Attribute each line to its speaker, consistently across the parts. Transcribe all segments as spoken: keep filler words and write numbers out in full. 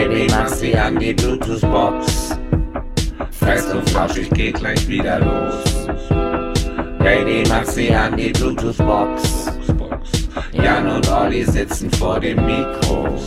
Speaker 1: Baby, mach sie an die Bluetooth-Box. Fest und flauschig geht gleich wieder los. Baby, mach sie an die Bluetooth-Box. Jan und Olli sitzen vor den Mikros.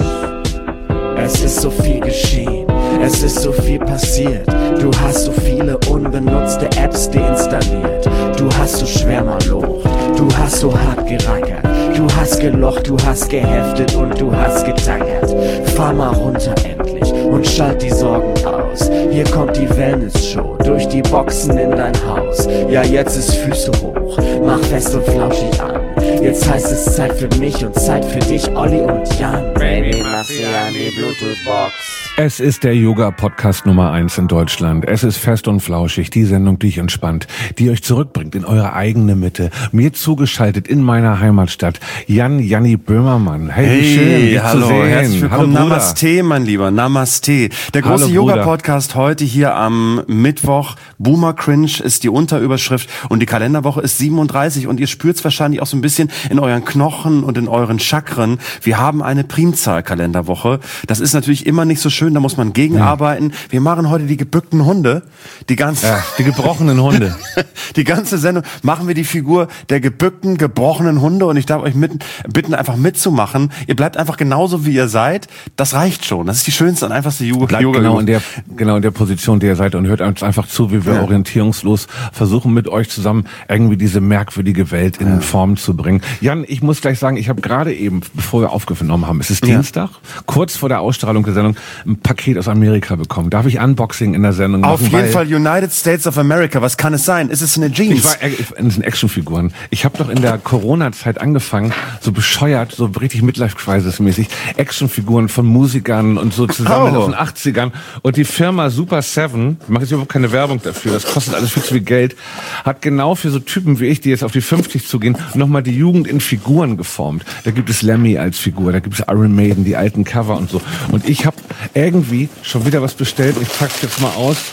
Speaker 2: Es ist so viel geschehen, es ist so viel passiert. Du hast so viele unbenutzte Apps deinstalliert. Du hast so schwer mal locht, du hast so hart gerackert. Du hast gelocht, du hast geheftet und du hast getackert. Fahr mal runter endlich und schalt die Sorgen aus. Hier kommt die Wellness-Show durch die Boxen in dein Haus. Ja, jetzt ist Füße hoch, mach fest und flauschig an. Jetzt heißt es Zeit für mich und Zeit für dich, Olli und Jan.
Speaker 1: Baby, mach sie an die Bluetooth-Box.
Speaker 3: Es ist der Yoga-Podcast Nummer eins in Deutschland. Es ist Fest und Flauschig, die Sendung, die euch entspannt, die euch zurückbringt in eure eigene Mitte. Mir zugeschaltet in meiner Heimatstadt, Jan Janni Böhmermann. Hey,
Speaker 4: hey
Speaker 3: wie schön, dich
Speaker 4: hallo,
Speaker 3: zu sehen.
Speaker 4: herzlich willkommen.
Speaker 3: Hallo,
Speaker 4: Namaste, mein Lieber, Namaste. Der große Yoga-Podcast heute hier am Mittwoch. Boomer Cringe ist die Unterüberschrift und die Kalenderwoche ist siebenunddreißig und ihr spürt es wahrscheinlich auch so ein bisschen in euren Knochen und in euren Chakren. Wir haben eine Primzahl-Kalenderwoche. Das ist natürlich immer nicht so schön, da muss man gegenarbeiten. Ja. Wir machen heute die gebückten Hunde. Die ganze
Speaker 3: ja, die gebrochenen Hunde.
Speaker 4: Die ganze Sendung machen wir die Figur der gebückten, gebrochenen Hunde und ich darf euch mit, bitten, einfach mitzumachen. Ihr bleibt einfach genauso, wie ihr seid. Das reicht schon. Das ist die schönste und einfachste Yoga.
Speaker 3: Bleibt
Speaker 4: Yoga
Speaker 3: genau in der, genau in der Position, die ihr seid und hört uns einfach zu, wie wir ja. orientierungslos versuchen, mit euch zusammen irgendwie diese merkwürdige Welt in ja. Form zu bringen. Jan, ich muss gleich sagen, ich habe gerade eben, bevor wir aufgenommen haben, es ist ja. Dienstag, kurz vor der Ausstrahlung der Sendung, ein Paket aus Amerika bekommen. Darf ich Unboxing in der Sendung machen?
Speaker 4: Auf jeden Fall United States of America. Was kann es sein? Ist es eine Jeans?
Speaker 3: Ich war, es sind Actionfiguren. Ich habe doch in der Corona-Zeit angefangen, so bescheuert, so richtig Midlife-Crisis-mäßig, Actionfiguren von Musikern und so zusammen oh. aus den achtzigern. Und die Firma Super Seven, ich mache jetzt überhaupt keine Werbung dafür, das kostet alles viel zu viel Geld, hat genau für so Typen wie ich, die jetzt auf die fünfzig zugehen, nochmal die Jugend in Figuren geformt. Da gibt es Lemmy als Figur, da gibt es Iron Maiden, die alten Cover und so. Und ich habe irgendwie schon wieder was bestellt. Ich pack's jetzt mal aus.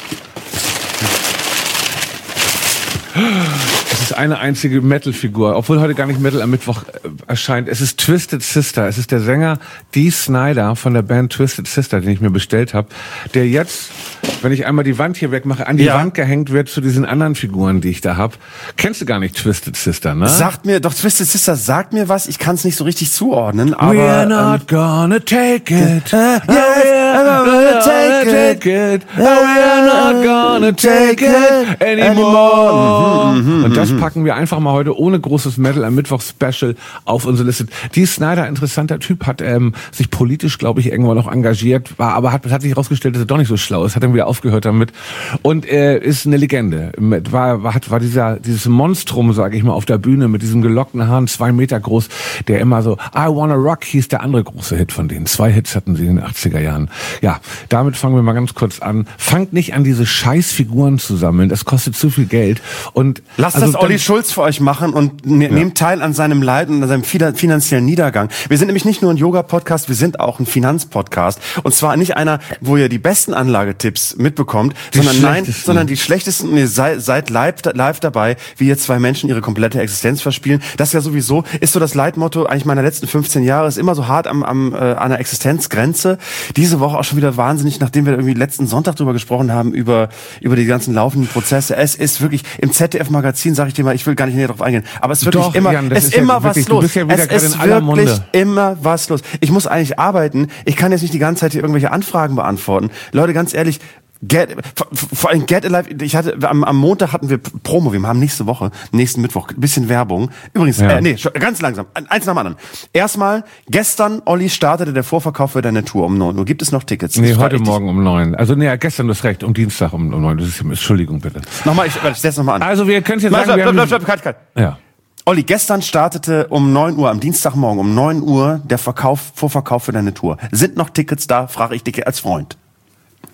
Speaker 3: Es ist eine einzige Metal-Figur, obwohl heute gar nicht Metal am Mittwoch äh, erscheint. Es ist Twisted Sister. Es ist der Sänger Dee Snider von der Band Twisted Sister, den ich mir bestellt habe, der jetzt, wenn ich einmal die Wand hier wegmache, an die ja. Wand gehängt wird zu diesen anderen Figuren, die ich da habe. Kennst du gar nicht Twisted Sister, ne?
Speaker 4: Sagt mir, doch Twisted Sister sagt mir was. Ich kann es nicht so richtig zuordnen, aber...
Speaker 3: We're not ähm, gonna take it. Uh,
Speaker 4: yes, we're gonna take it.
Speaker 3: take it. Uh, we're not gonna take it anymore.
Speaker 4: Mhm,
Speaker 3: und das packen wir einfach mal heute ohne großes Metal am Mittwoch Special auf unsere Liste. Dee Snider, interessanter Typ, hat ähm, sich politisch, glaube ich, irgendwann noch engagiert, war, aber hat, hat sich herausgestellt, dass er doch nicht so schlau ist, hat dann wieder aufgehört damit und äh, ist eine Legende. War, war, hat, war dieser dieses Monstrum, sage ich mal, auf der Bühne mit diesen gelockten Haaren, zwei Meter groß, der immer so I Wanna Rock hieß der andere große Hit von denen. Zwei Hits hatten sie in den achtziger Jahren. Ja, damit fangen wir mal ganz kurz an. Fangt nicht an, diese Scheißfiguren zu sammeln, das kostet zu viel Geld. Und
Speaker 4: lasst also das Olli Schulz für euch machen und ne, ja. nehmt teil an seinem Leid und an seinem finanziellen Niedergang. Wir sind nämlich nicht nur ein Yoga-Podcast, wir sind auch ein Finanzpodcast. Und zwar nicht einer, wo ihr die besten Anlagetipps mitbekommt, die sondern nein, sondern die schlechtesten. Und ihr seid, seid live, live dabei, wie hier zwei Menschen ihre komplette Existenz verspielen. Das ja sowieso ist so das Leitmotto eigentlich meiner letzten fünfzehn Jahre. Ist immer so hart am, am äh, an der Existenzgrenze. Diese Woche auch schon wieder wahnsinnig, nachdem wir irgendwie letzten Sonntag drüber gesprochen haben über über die ganzen laufenden Prozesse. Es ist wirklich im Z D F-Magazin, sage ich dir mal, ich will gar nicht näher drauf eingehen, aber es ist wirklich
Speaker 3: Doch,
Speaker 4: immer,
Speaker 3: Jan,
Speaker 4: es ist
Speaker 3: ja
Speaker 4: immer
Speaker 3: wirklich,
Speaker 4: was los.
Speaker 3: Ja
Speaker 4: es ist wirklich immer was los. Ich muss eigentlich arbeiten. Ich kann jetzt nicht die ganze Zeit hier irgendwelche Anfragen beantworten. Leute, ganz ehrlich, Get, vor allem Get Alive, ich hatte, am, am Montag hatten wir Promo, wir haben nächste Woche, nächsten Mittwoch, ein bisschen Werbung. Übrigens, ja. äh, nee, ganz langsam, eins nach dem anderen. Erstmal, gestern, Olli, startete der Vorverkauf für deine Tour um neun Uhr. Gibt es noch Tickets?
Speaker 3: Nee, heute Morgen um neun. Also, nee, gestern, du hast recht, um Dienstag um neun. Das ist, Entschuldigung, bitte.
Speaker 4: Nochmal, ich, ich setz nochmal an.
Speaker 3: Also, wir können jetzt
Speaker 4: sagen,
Speaker 3: bleib,
Speaker 4: wir bleib, bleib, bleib, bleib, bleib.
Speaker 3: Ja.
Speaker 4: Olli, gestern startete um neun Uhr, am Dienstagmorgen um neun Uhr, der Verkauf, Vorverkauf für deine Tour. Sind noch Tickets da, frage ich dich als Freund.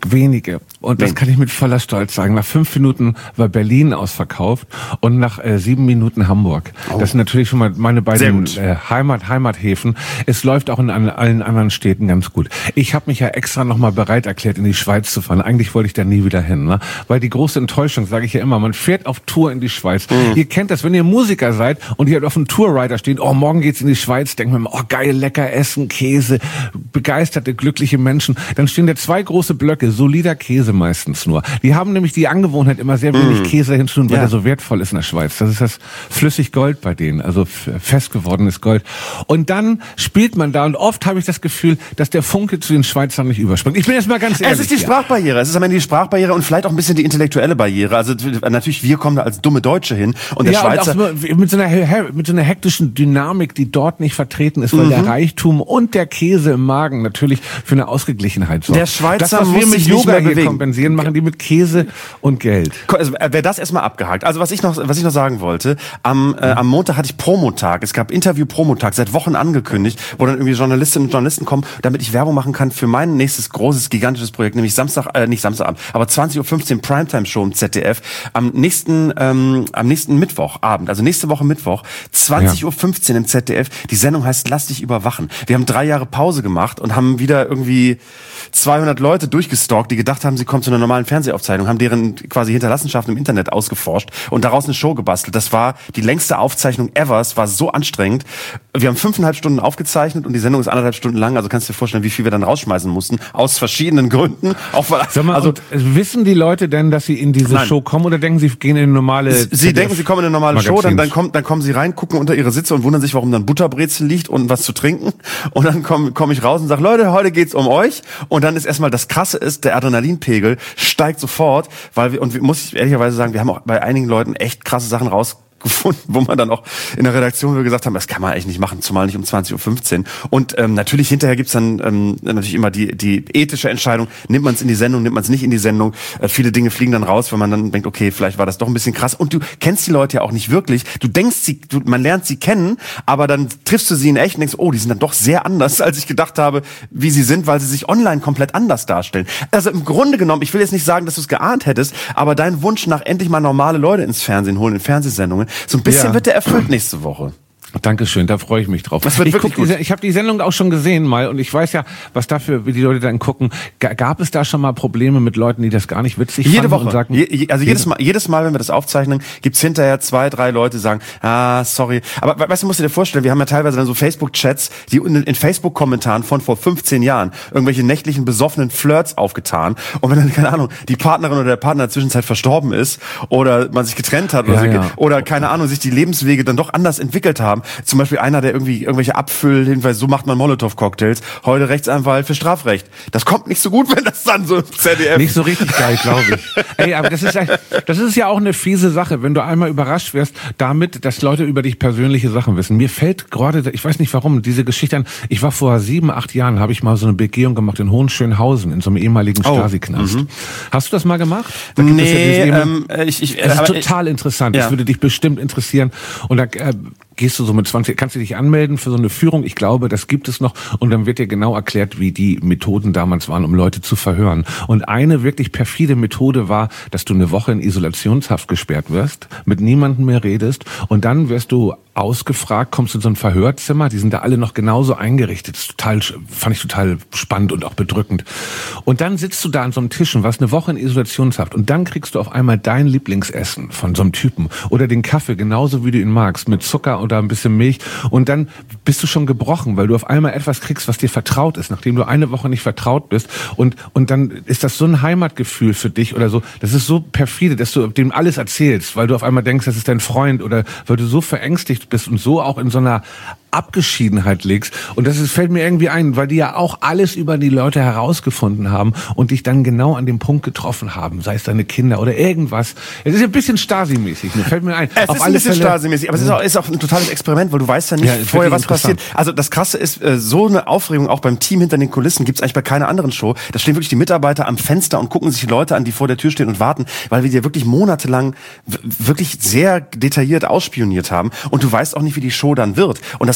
Speaker 3: wenige. Und das kann ich mit voller Stolz sagen. Nach fünf Minuten war Berlin ausverkauft und nach äh, sieben Minuten Hamburg. Oh. Das sind natürlich schon mal meine beiden äh, Heimat, Heimathäfen. Es läuft auch in an, allen anderen Städten ganz gut. Ich habe mich ja extra nochmal bereit erklärt, in die Schweiz zu fahren. Eigentlich wollte ich da nie wieder hin, ne? Weil die große Enttäuschung, sage ich ja immer, man fährt auf Tour in die Schweiz. Mhm. Ihr kennt das, wenn ihr Musiker seid und ihr auf einem Tourrider steht, oh, morgen geht's in die Schweiz, denkt man, oh, geil, lecker Essen, Käse, begeisterte, glückliche Menschen. Dann stehen da zwei große Blöcke, solider Käse meistens nur. Die haben nämlich die Angewohnheit, immer sehr wenig mm. Käse hinzutun, weil ja. der so wertvoll ist in der Schweiz. Das ist das flüssig Gold bei denen, also fest gewordenes Gold. Und dann spielt man da und oft habe ich das Gefühl, dass der Funke zu den Schweizern nicht überspringt. Ich bin jetzt mal ganz ehrlich.
Speaker 4: Es ist die Sprachbarriere. Es ist am Ende die Sprachbarriere und vielleicht auch ein bisschen die intellektuelle Barriere. Also natürlich, wir kommen da als dumme Deutsche hin und der
Speaker 3: ja,
Speaker 4: Schweizer...
Speaker 3: Und auch mit so einer, mit so einer hektischen Dynamik, die dort nicht vertreten ist, weil mhm. der Reichtum und der Käse im Magen natürlich für eine Ausgeglichenheit sorgt.
Speaker 4: Der Schweizer
Speaker 3: das, was
Speaker 4: muss
Speaker 3: wir mit
Speaker 4: sich
Speaker 3: Yoga
Speaker 4: nicht mehr
Speaker 3: hier
Speaker 4: bewegen.
Speaker 3: kompensieren, machen die mit Käse und Geld.
Speaker 4: Also, wäre das erstmal abgehakt. Also was ich noch, was ich noch sagen wollte, am, äh, am Montag hatte ich Promotag. Es gab Interview-Promotag, seit Wochen angekündigt, wo dann irgendwie Journalistinnen und Journalisten kommen, damit ich Werbung machen kann für mein nächstes großes, gigantisches Projekt, nämlich Samstag, äh, nicht Samstagabend, aber zwanzig Uhr fünfzehn Primetime-Show im Z D F. Am nächsten, ähm, am nächsten Mittwochabend, also nächste Woche Mittwoch, zwanzig Uhr fünfzehn im Z D F. Die Sendung heißt Lass dich überwachen. Wir haben drei Jahre Pause gemacht und haben wieder irgendwie zweihundert Leute durchgestalkt, die gedacht haben, sie kommen zu einer normalen Fernsehaufzeichnung, haben deren quasi Hinterlassenschaften im Internet ausgeforscht und daraus eine Show gebastelt. Das war die längste Aufzeichnung ever. Es war so anstrengend. Wir haben fünfeinhalb Stunden aufgezeichnet und die Sendung ist anderthalb Stunden lang. Also kannst du dir vorstellen, wie viel wir dann rausschmeißen mussten. Aus verschiedenen Gründen. Auch weil,
Speaker 3: Sag mal,
Speaker 4: also,
Speaker 3: und wissen die Leute denn, dass sie in diese
Speaker 4: Nein.
Speaker 3: Show kommen oder denken sie gehen in eine normale...
Speaker 4: Sie
Speaker 3: Z D F
Speaker 4: denken, sie kommen in eine normale
Speaker 3: Magazins.
Speaker 4: Show, dann, dann, kommen, dann kommen sie rein, gucken unter ihre Sitze und wundern sich, warum dann Butterbrezel liegt und was zu trinken. Und dann komme komm ich raus und sage, Leute, heute geht's um euch. Und dann ist erstmal das Krasse ist, der Adrenalinpegel steigt sofort, weil wir, und wir, muss ich ehrlicherweise sagen, wir haben auch bei einigen Leuten echt krasse Sachen raus gefunden, wo man dann auch in der Redaktion gesagt haben, das kann man eigentlich nicht machen, zumal nicht um zwanzig Uhr fünfzehn. Und ähm, natürlich hinterher gibt's dann ähm, natürlich immer die die ethische Entscheidung, nimmt man es in die Sendung, nimmt man es nicht in die Sendung. Äh, viele Dinge fliegen dann raus, wenn man dann denkt, okay, vielleicht war das doch ein bisschen krass. Und du kennst die Leute ja auch nicht wirklich. Du denkst, sie, du, man lernt sie kennen, aber dann triffst du sie in echt und denkst, oh, die sind dann doch sehr anders, als ich gedacht habe, wie sie sind, weil sie sich online komplett anders darstellen. Also im Grunde genommen, ich will jetzt nicht sagen, dass du es geahnt hättest, aber dein Wunsch nach endlich mal normale Leute ins Fernsehen holen, in Fernsehsendungen, so ein bisschen
Speaker 3: Ja.
Speaker 4: wird der erfüllt nächste Woche.
Speaker 3: Dankeschön, da freue ich mich drauf.
Speaker 4: Das wird
Speaker 3: ich
Speaker 4: wirklich
Speaker 3: guck
Speaker 4: gut.
Speaker 3: die, ich habe die Sendung auch schon gesehen mal und ich weiß ja, was dafür, wie die Leute dann gucken. G- gab es da schon mal Probleme mit Leuten, die das gar nicht witzig
Speaker 4: Jede
Speaker 3: fanden
Speaker 4: Woche.
Speaker 3: und sagten,
Speaker 4: Je, je, also jedes Mal, jedes Mal, wenn wir das aufzeichnen, gibt's hinterher zwei, drei Leute, die sagen, ah, sorry. Aber we- weißt du, musst du dir vorstellen, wir haben ja teilweise dann so Facebook-Chats, die in, in Facebook-Kommentaren von vor fünfzehn Jahren irgendwelche nächtlichen besoffenen Flirts aufgetan. Und wenn dann, keine Ahnung, die Partnerin oder der Partner in der Zwischenzeit verstorben ist oder man sich getrennt hat oder,
Speaker 3: Ja,
Speaker 4: so,
Speaker 3: ja.
Speaker 4: oder keine Ahnung, sich die Lebenswege dann doch anders entwickelt haben. Zum Beispiel einer, der irgendwie irgendwelche Abfüll, jedenfalls so macht man Molotow-Cocktails, heute Rechtsanwalt für Strafrecht. Das kommt nicht so gut, wenn das dann so im Z D F...
Speaker 3: nicht so richtig geil, glaube ich. Ey, aber das ist, echt- das ist ja auch eine fiese Sache, wenn du einmal überrascht wirst damit, dass Leute über dich persönliche Sachen wissen. Mir fällt gerade, ich weiß nicht warum, diese Geschichte an. Ich war vor sieben, acht Jahren, habe ich mal so eine Begehung gemacht in Hohenschönhausen, in so einem ehemaligen
Speaker 4: Oh,
Speaker 3: Stasi-Knast. Hast du das mal gemacht? Da gibt es ja
Speaker 4: Nee,
Speaker 3: diese-
Speaker 4: ähm, ich... ich
Speaker 3: Das ist
Speaker 4: aber-
Speaker 3: total interessant.
Speaker 4: Ja.
Speaker 3: Das würde dich bestimmt interessieren. Und da äh, gehst du so mit zwanzig, kannst du dich anmelden für so eine Führung. Ich glaube, das gibt es noch. Und dann wird dir genau erklärt, wie die Methoden damals waren, um Leute zu verhören. Und eine wirklich perfide Methode war, dass du eine Woche in Isolationshaft gesperrt wirst, mit niemandem mehr redest. Und dann wirst du ausgefragt, kommst in so ein Verhörzimmer. Die sind da alle noch genauso eingerichtet. Das ist total, fand ich total spannend und auch bedrückend. Und dann sitzt du da an so einem Tisch und warst eine Woche in Isolationshaft. Und dann kriegst du auf einmal dein Lieblingsessen von so einem Typen. Oder den Kaffee, genauso wie du ihn magst, mit Zucker oder ein bisschen Milch. Und dann bist du schon gebrochen, weil du auf einmal etwas kriegst, was dir vertraut ist, nachdem du eine Woche nicht vertraut bist. Und, und dann ist das so ein Heimatgefühl für dich oder so. Das ist so perfide, dass du dem alles erzählst, weil du auf einmal denkst, das ist dein Freund oder weil du so verängstigt bist und so auch in so einer Abgeschiedenheit legst. Und das ist, fällt mir irgendwie ein, weil die ja auch alles über die Leute herausgefunden haben und dich dann genau an dem Punkt getroffen haben, sei es deine Kinder oder irgendwas. Es ist ein bisschen Stasi-mäßig, mir fällt mir ein.
Speaker 4: Es
Speaker 3: Auf
Speaker 4: ist
Speaker 3: alle
Speaker 4: ein bisschen
Speaker 3: Fälle,
Speaker 4: Stasi-mäßig, aber es ist auch, ist auch ein totales Experiment, weil du weißt ja nicht
Speaker 3: Ja, ist
Speaker 4: vorher, was
Speaker 3: wirklich
Speaker 4: passiert.
Speaker 3: interessant.
Speaker 4: Also das Krasse ist, äh, so eine Aufregung auch beim Team hinter den Kulissen gibt's eigentlich bei keiner anderen Show. Da stehen wirklich die Mitarbeiter am Fenster und gucken sich die Leute an, die vor der Tür stehen und warten, weil wir dir wirklich monatelang w- wirklich sehr detailliert ausspioniert haben und du weißt auch nicht, wie die Show dann wird. Und das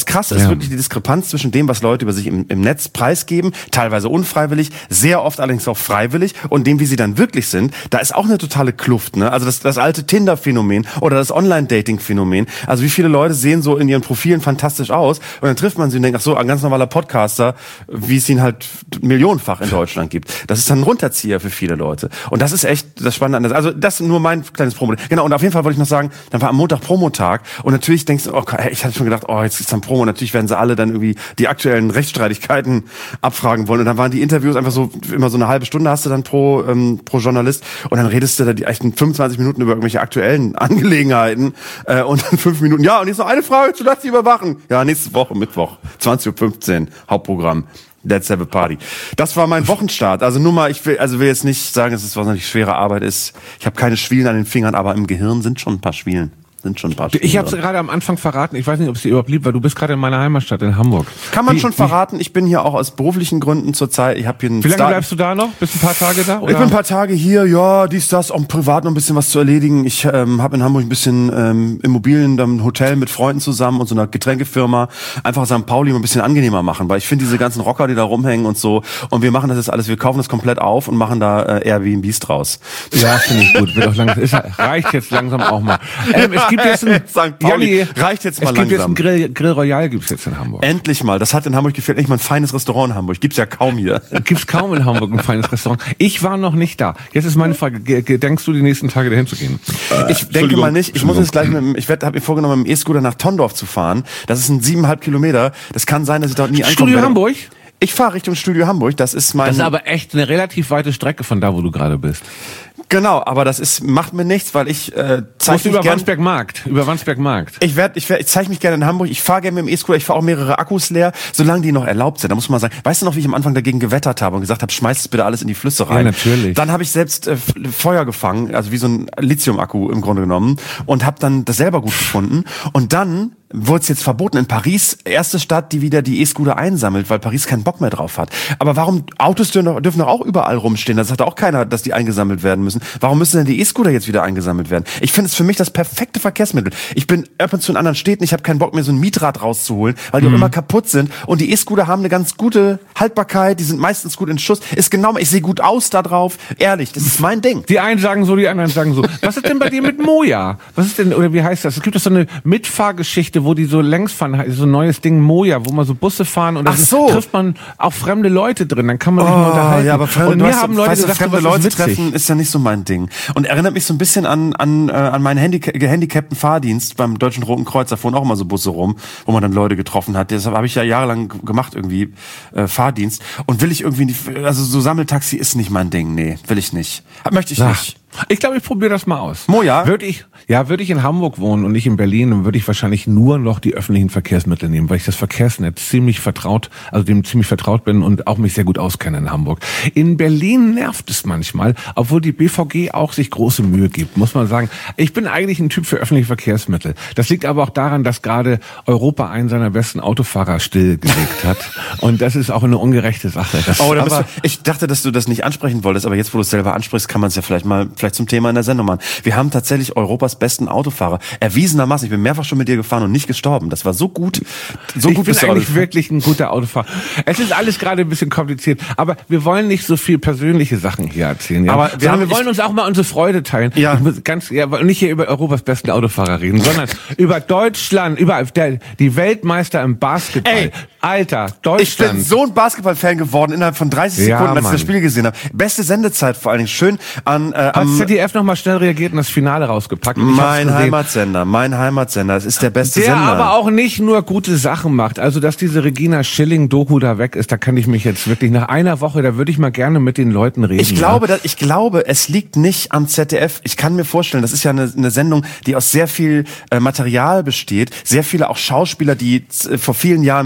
Speaker 4: Krasse ist
Speaker 3: Ja.
Speaker 4: wirklich die Diskrepanz zwischen dem, was Leute über sich im, im Netz preisgeben, teilweise unfreiwillig, sehr oft allerdings auch freiwillig, und dem, wie sie dann wirklich sind. Da ist auch eine totale Kluft, ne? Also das, das alte Tinder-Phänomen oder das Online-Dating-Phänomen. Also wie viele Leute sehen so in ihren Profilen fantastisch aus, und dann trifft man sie und denkt, ach so, ein ganz normaler Podcaster, wie es ihn halt millionenfach in Deutschland gibt. Das ist dann ein Runterzieher für viele Leute. Und das ist echt das Spannende an das. Also das ist nur mein kleines Promo. Genau, und auf jeden Fall wollte ich noch sagen, dann war am Montag Promotag, und natürlich denkst du, oh, ich hatte schon gedacht, oh, jetzt ist dann Promo, natürlich werden sie alle dann irgendwie die aktuellen Rechtsstreitigkeiten abfragen wollen, und dann waren die Interviews einfach so, immer so eine halbe Stunde hast du dann pro ähm, pro Journalist, und dann redest du da die echt fünfundzwanzig Minuten über irgendwelche aktuellen Angelegenheiten, äh, und dann fünf Minuten, ja, und jetzt noch eine Frage zu Lass sie überwachen. Ja, nächste Woche, Mittwoch, zwanzig Uhr fünfzehn, Hauptprogramm. Let's have a party. Das war mein Wochenstart. Also nur mal, ich will, also will jetzt nicht sagen, dass es wahnsinnig schwere Arbeit ist. Ich habe keine Schwielen an den Fingern, aber im Gehirn sind schon ein paar Schwielen. Sind schon ein paar Schwielen.
Speaker 3: Ich habe es gerade am Anfang verraten, ich weiß nicht, ob es dir überhaupt lieb war, du bist gerade in meiner Heimatstadt in Hamburg.
Speaker 4: Kann man
Speaker 3: Wie-
Speaker 4: schon verraten, ich bin hier auch aus beruflichen Gründen zurzeit. Ich habe hier einen
Speaker 3: Wie lange
Speaker 4: Start-
Speaker 3: bleibst du da noch? Bist du ein paar Tage da? Oder?
Speaker 4: Ich bin ein paar Tage hier, ja, dies, das, um privat noch ein bisschen was zu erledigen. Ich ähm, habe in Hamburg ein bisschen ähm, Immobilien, dann ein Hotel mit Freunden zusammen und so einer Getränkefirma. Einfach Sankt Pauli ein bisschen angenehmer machen, weil ich finde diese ganzen Rocker, die da rumhängen und so. Und wir machen das jetzt alles, wir kaufen das komplett auf und machen da äh, Airbnbs draus.
Speaker 3: Ja, finde ich gut. Wird auch langsam, ist, reicht jetzt langsam auch mal. Ähm, es gibt jetzt ein,
Speaker 4: Sankt Pauli, reicht jetzt mal
Speaker 3: es gibt
Speaker 4: langsam.
Speaker 3: jetzt ein Grill, Grill Royal gibt's jetzt in Hamburg.
Speaker 4: Endlich mal, das hat in Hamburg gefehlt. Endlich mal ein feines Restaurant in Hamburg. Gibt's ja kaum hier.
Speaker 3: Gibt's kaum in Hamburg ein feines Restaurant. Ich war noch nicht da. Jetzt ist meine Frage, ge- gedenkst du die nächsten Tage dahin zu gehen?
Speaker 4: Ich denke mal nicht. Ich muss jetzt gleich mit dem, ich werde, habe mir vorgenommen, mit dem E-Scooter nach Tondorf zu fahren. Das ist ein siebeneinhalb Kilometer. Das kann sein, dass ich dort nie ankomme.
Speaker 3: Studio Hamburg?
Speaker 4: Ich fahre Richtung Studio Hamburg. Das ist mein.
Speaker 3: Das ist aber echt eine relativ weite Strecke von da, wo du gerade bist.
Speaker 4: Genau, aber das ist macht mir nichts, weil ich äh,
Speaker 3: Musst
Speaker 4: zeige
Speaker 3: du
Speaker 4: mich
Speaker 3: über
Speaker 4: gern.
Speaker 3: Wandsberg Markt. Über Wandsberg Markt.
Speaker 4: Ich werde, ich, werd, ich zeige mich gerne in Hamburg. Ich fahre gerne mit dem E-Scooter. Ich fahre auch mehrere Akkus leer, solange die noch erlaubt sind. Da muss man sagen, weißt du noch, wie ich am Anfang dagegen gewettert habe und gesagt habe, schmeißt es bitte alles in die Flüsse rein.
Speaker 3: Ja, natürlich.
Speaker 4: Dann habe ich selbst äh, F- Feuer gefangen, also wie so ein Lithium-Akku im Grunde genommen, und habe dann das selber gut gefunden. Und dann wurde es jetzt verboten in Paris, erste Stadt, die wieder die E-Scooter einsammelt, weil Paris keinen Bock mehr drauf hat. Aber warum, Autos dürfen doch, dürfen doch auch überall rumstehen, das sagt auch keiner, dass die eingesammelt werden müssen. Warum müssen denn die E-Scooter jetzt wieder eingesammelt werden? Ich finde es für mich das perfekte Verkehrsmittel. Ich bin ab und zu in anderen Städten, ich habe keinen Bock mehr, so ein Mietrad rauszuholen, weil die auch immer kaputt sind, und die E-Scooter haben eine ganz gute Haltbarkeit, die sind meistens gut in Schuss, ist genau, ich sehe gut aus da drauf, ehrlich, das ist mein Ding.
Speaker 3: Die einen sagen so, die anderen sagen so. Was ist denn bei dir mit Moja? Was ist denn, oder wie heißt das? Es gibt doch so eine Mitfahrgeschichte, wo die so längs fahren, so ein neues Ding Moja, wo man so Busse fahren, und da
Speaker 4: Ach so.
Speaker 3: trifft man auch fremde Leute drin, dann kann man sich mal
Speaker 4: Oh,
Speaker 3: unterhalten.
Speaker 4: ja, aber fremde,
Speaker 3: und
Speaker 4: du
Speaker 3: mir
Speaker 4: hast-
Speaker 3: haben Leute
Speaker 4: weißt du,
Speaker 3: gesagt,
Speaker 4: fremde
Speaker 3: sowas
Speaker 4: Leute
Speaker 3: ist witzig.
Speaker 4: treffen ist ja nicht so mein Ding. Und erinnert mich so ein bisschen an an äh, an meinen Handica- gehandicapten Fahrdienst beim Deutschen Roten Kreuz. Da fuhren auch immer so Busse rum, wo man dann Leute getroffen hat. Deshalb habe ich ja jahrelang g- gemacht irgendwie äh, Fahrdienst. Und will ich irgendwie nicht, also so Sammeltaxi ist nicht mein Ding. Nee, will ich nicht. Möchte ich
Speaker 3: Ach,
Speaker 4: nicht.
Speaker 3: ich glaube, ich probiere das mal aus.
Speaker 4: Moja?
Speaker 3: Würde ich, ja, würde ich in Hamburg wohnen und nicht in Berlin, dann würde ich wahrscheinlich nur noch die öffentlichen Verkehrsmittel nehmen, weil ich das Verkehrsnetz ziemlich vertraut, also dem ziemlich vertraut bin und auch mich sehr gut auskenne in Hamburg. In Berlin nervt es manchmal, obwohl die B V G auch sich große Mühe gibt, muss man sagen. Ich bin eigentlich ein Typ für öffentliche Verkehrsmittel. Das liegt aber auch daran, dass gerade Europa einen seiner besten Autofahrer stillgelegt hat. Und das ist auch eine ungerechte Sache. Das,
Speaker 4: Oh, da bist
Speaker 3: aber,
Speaker 4: du, ich dachte, dass du das nicht ansprechen wolltest, aber jetzt, wo du es selber ansprichst, kann man es ja vielleicht mal vielleicht zum Thema in der Sendung machen. Wir haben tatsächlich Europas besten Autofahrer. Erwiesenermaßen, ich bin mehrfach schon mit dir gefahren und nicht gestorben. Das war so gut. So
Speaker 3: ich
Speaker 4: gut
Speaker 3: bin
Speaker 4: bist du
Speaker 3: eigentlich
Speaker 4: Auto-
Speaker 3: wirklich ein guter Autofahrer. Es ist alles gerade ein bisschen kompliziert, aber wir wollen nicht so viel persönliche Sachen hier erzählen. Ja?
Speaker 4: Aber wir
Speaker 3: Sondern
Speaker 4: haben-
Speaker 3: wir wollen
Speaker 4: ich-
Speaker 3: uns auch mal unsere Freude teilen.
Speaker 4: Ja.
Speaker 3: Ich muss ganz, ja, nicht hier über Europas besten Autofahrer reden, sondern über Deutschland, über der, die Weltmeister im Basketball.
Speaker 4: Ey,
Speaker 3: Alter,
Speaker 4: Ich
Speaker 3: Deutschland.
Speaker 4: bin so ein Basketball-Fan geworden innerhalb von dreißig
Speaker 3: Ja,
Speaker 4: Sekunden, als ich
Speaker 3: Mann.
Speaker 4: das Spiel gesehen habe. Beste Sendezeit vor allen Dingen. Schön an äh,
Speaker 3: Hat
Speaker 4: am
Speaker 3: Z D F noch mal schnell reagiert und das Finale rausgepackt. Und ich hab's
Speaker 4: mein
Speaker 3: gesehen.
Speaker 4: Heimatsender, mein Heimatsender. Es ist der beste
Speaker 3: Der
Speaker 4: Sender.
Speaker 3: aber auch nicht nur gute Sachen macht. Also, dass diese Regina Schilling-Doku da weg ist, da kann ich mich jetzt wirklich nach einer Woche, da würde ich mal gerne mit den Leuten reden.
Speaker 4: Ich glaube, dass, ich glaube, es liegt nicht am Z D F. Ich kann mir vorstellen, das ist ja eine, eine Sendung, die aus sehr viel äh, Material besteht. Sehr viele auch Schauspieler, die äh, vor vielen Jahren mitgespielt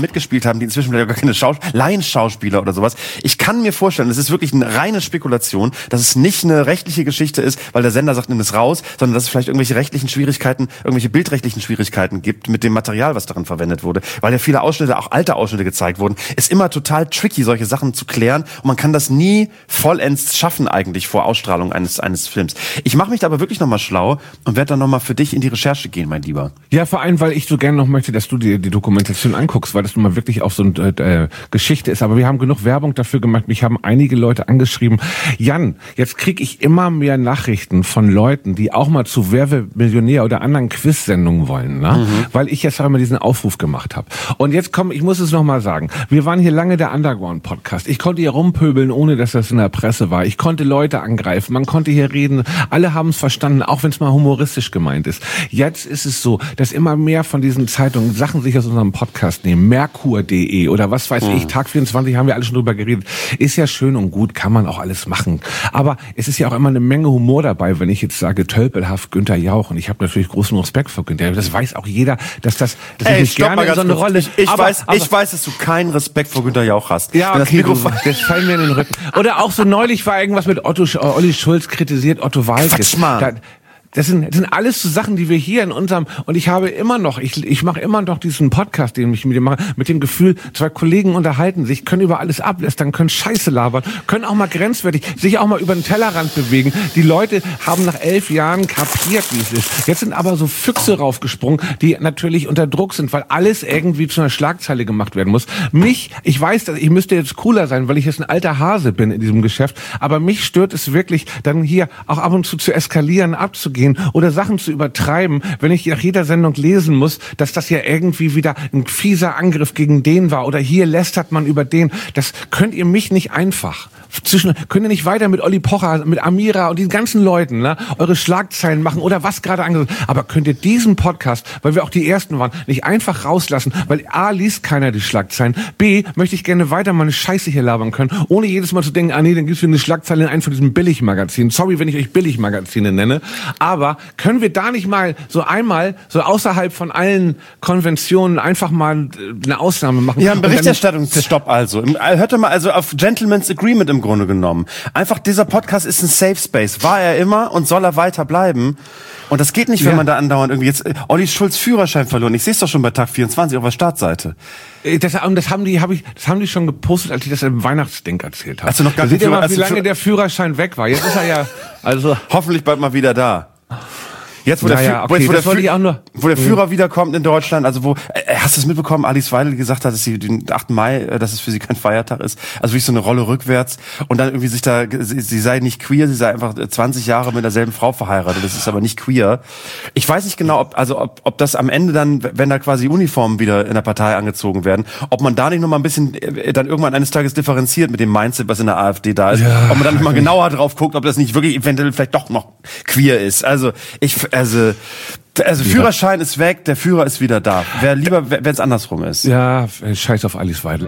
Speaker 4: gespielt haben, die inzwischen vielleicht gar keine Schaus- Laienschauspieler oder sowas. Ich kann mir vorstellen, es ist wirklich eine reine Spekulation, dass es nicht eine rechtliche Geschichte ist, weil der Sender sagt, nimm es raus, sondern dass es vielleicht irgendwelche rechtlichen Schwierigkeiten, irgendwelche bildrechtlichen Schwierigkeiten gibt mit dem Material, was darin verwendet wurde, weil ja viele Ausschnitte, auch alte Ausschnitte gezeigt wurden. Ist immer total tricky, solche Sachen zu klären und man kann das nie vollends schaffen eigentlich vor Ausstrahlung eines eines Films. Ich mache mich da aber wirklich nochmal schlau und werde dann nochmal für dich in die Recherche gehen, mein Lieber.
Speaker 3: Ja, vor allem, weil ich so gerne noch möchte, dass du dir die Dokumentation anguckst, weil das nun mal wirklich auch so eine äh, Geschichte ist. Aber wir haben genug Werbung dafür gemacht. Mich haben einige Leute angeschrieben. Jan, jetzt kriege ich immer mehr Nachrichten von Leuten, die auch mal zu Wer wird Millionär oder anderen Quiz-Sendungen wollen, ne? Mhm. Weil ich jetzt einmal diesen Aufruf gemacht habe. Und jetzt komm, ich muss es nochmal sagen. Wir waren hier lange der Underground-Podcast. Ich konnte hier rumpöbeln, ohne dass das in der Presse war. Ich konnte Leute angreifen. Man konnte hier reden. Alle haben es verstanden, auch wenn es mal humoristisch gemeint ist. Jetzt ist es so, dass immer mehr von diesen Zeitungen Sachen sich aus unserem Podcast nehmen. Merkur punkt de oder was weiß mhm. ich. Tag vierundzwanzig haben wir alle schon drüber geredet. Ist ja schön und gut, kann man auch alles machen. Aber es ist ja auch immer eine Menge Humor dabei, wenn ich jetzt sage, tölpelhaft Günther Jauch. Und ich habe natürlich großen Respekt vor Günther. Das weiß auch jeder, dass das, dass
Speaker 4: Ey,
Speaker 3: ich nicht gerne in so eine Rolle...
Speaker 4: Ich, ich,
Speaker 3: aber,
Speaker 4: weiß,
Speaker 3: aber,
Speaker 4: ich weiß, dass du keinen Respekt vor Günther Jauch hast.
Speaker 3: Ja,
Speaker 4: das,
Speaker 3: okay, du, das fällt mir in den Rücken. Oder auch so neulich war irgendwas mit Otto, Olli Schulz kritisiert Otto Walkes. Da, Das sind, das sind alles so Sachen, die wir hier in unserem, und ich habe immer noch, ich, ich mache immer noch diesen Podcast, den ich mit dem mache, mit dem Gefühl, zwei Kollegen unterhalten sich, können über alles ablästern, können Scheiße labern, können auch mal grenzwertig, sich auch mal über den Tellerrand bewegen. Die Leute haben nach elf Jahren kapiert, wie es ist. Jetzt sind aber so Füchse raufgesprungen, die natürlich unter Druck sind, weil alles irgendwie zu einer Schlagzeile gemacht werden muss. Mich, ich weiß, dass ich müsste jetzt cooler sein, weil ich jetzt ein alter Hase bin in diesem Geschäft, aber mich stört es wirklich, dann hier auch ab und zu zu eskalieren, abzugehen, oder Sachen zu übertreiben, wenn ich nach jeder Sendung lesen muss, dass das ja irgendwie wieder ein fieser Angriff gegen den war oder hier lästert man über den. Das könnt ihr mich nicht einfach. Zwischen, könnt ihr nicht weiter mit Olli Pocher, mit Amira und diesen ganzen Leuten, ne, eure Schlagzeilen machen oder was gerade angesagt. Aber könnt ihr diesen Podcast, weil wir auch die Ersten waren, nicht einfach rauslassen, weil A, liest keiner die Schlagzeilen, B, möchte ich gerne weiter meine Scheiße hier labern können, ohne jedes Mal zu denken, ah nee, dann gibt's wieder eine Schlagzeile in einem von diesen Billigmagazinen. Sorry, wenn ich euch Billigmagazine nenne, aber können wir da nicht mal so einmal, so außerhalb von allen Konventionen einfach mal eine Ausnahme machen?
Speaker 4: Ja, ein Berichterstattungsstopp also. Hört doch mal, also auf Gentleman's Agreement im Grunde genommen. Einfach, dieser Podcast ist ein Safe Space. War er immer und soll er weiter bleiben. Und das geht nicht, wenn ja. man da andauernd irgendwie jetzt, äh, Olli Schulz Führerschein verloren. Ich sehe es doch schon bei Tag vierundzwanzig auf der Startseite.
Speaker 3: Das, das haben die, habe ich, das haben die schon gepostet, als ich das im Weihnachtsding erzählt habe.
Speaker 4: Also noch gar
Speaker 3: nicht. Seht ihr mal, wie
Speaker 4: also
Speaker 3: lange der Führerschein weg war. Jetzt ist er ja, also.
Speaker 4: Hoffentlich bald mal wieder da. Jetzt, wo der,
Speaker 3: naja, okay,
Speaker 4: jetzt, wo der,
Speaker 3: Fü- auch nur,
Speaker 4: wo der Führer mhm. wiederkommt in Deutschland, also wo, äh, hast du es mitbekommen, Alice Weidel gesagt hat, dass sie den achten Mai, äh, dass es für sie kein Feiertag ist, also wie so eine Rolle rückwärts und dann irgendwie sich da, sie, sie sei nicht queer, sie sei einfach zwanzig Jahre mit derselben Frau verheiratet, das ist aber nicht queer. Ich weiß nicht genau, ob, also ob, ob das am Ende dann, wenn da quasi Uniformen wieder in der Partei angezogen werden, ob man da nicht noch mal ein bisschen äh, dann irgendwann eines Tages differenziert mit dem Mindset, was in der AfD da ist, ja. ob man dann noch mal genauer drauf guckt, ob das nicht wirklich eventuell vielleicht doch noch queer ist. Also ich, also Also Führerschein ist weg, der Führer ist wieder da. Wäre lieber, wenn es andersrum ist.
Speaker 3: Ja, scheiß auf Alice Weidel.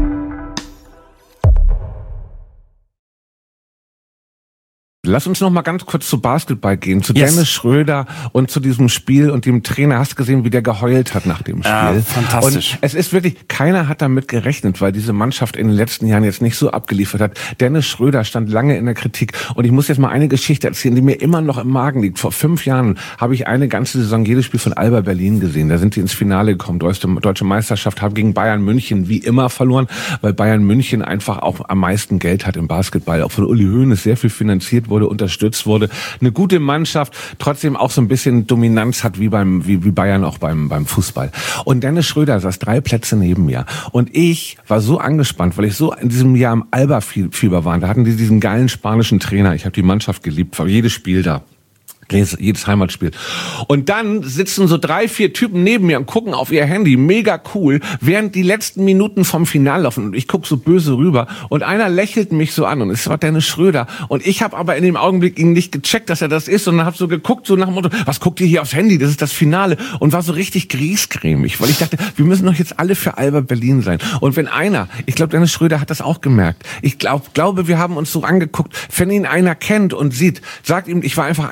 Speaker 3: Lass uns noch mal ganz kurz zu Basketball gehen, zu yes. Dennis Schröder und zu diesem Spiel und dem Trainer. Hast du gesehen, wie der geheult hat nach dem Spiel?
Speaker 4: Ja, fantastisch.
Speaker 3: Und es ist wirklich, keiner hat damit gerechnet, weil diese Mannschaft in den letzten Jahren jetzt nicht so abgeliefert hat. Dennis Schröder stand lange in der Kritik und ich muss jetzt mal eine Geschichte erzählen, die mir immer noch im Magen liegt. Vor fünf Jahren habe ich eine ganze Saison jedes Spiel von Alba Berlin gesehen. Da sind die ins Finale gekommen, deutsche, deutsche Meisterschaft, haben gegen Bayern München wie immer verloren, weil Bayern München einfach auch am meisten Geld hat im Basketball. Auch von Uli Hoeneß sehr viel finanziert wurde, unterstützt wurde. Eine gute Mannschaft, trotzdem auch so ein bisschen Dominanz hat wie beim wie, wie Bayern auch beim beim Fußball. Und Dennis Schröder saß drei Plätze neben mir. Und ich war so angespannt, weil ich so in diesem Jahr im Alba-Fieber war. Da hatten die diesen geilen spanischen Trainer. Ich habe die Mannschaft geliebt, war jedes Spiel da. Jedes Heimatspiel. Und dann sitzen so drei, vier Typen neben mir und gucken auf ihr Handy, mega cool, während die letzten Minuten vom Finale laufen. Und ich guck so böse rüber und einer lächelt mich so an und es war Dennis Schröder. Und ich habe aber in dem Augenblick ihn nicht gecheckt, dass er das ist, sondern habe so geguckt, so nach dem Motto, was guckt ihr hier aufs Handy? Das ist das Finale. Und war so richtig griesgrämig, weil ich dachte, wir müssen doch jetzt alle für Alba Berlin sein. Und wenn einer, ich glaube, Dennis Schröder hat das auch gemerkt. Ich glaub, glaube, wir haben uns so angeguckt, wenn ihn einer kennt und sieht, sagt ihm, ich war einfach angespannt.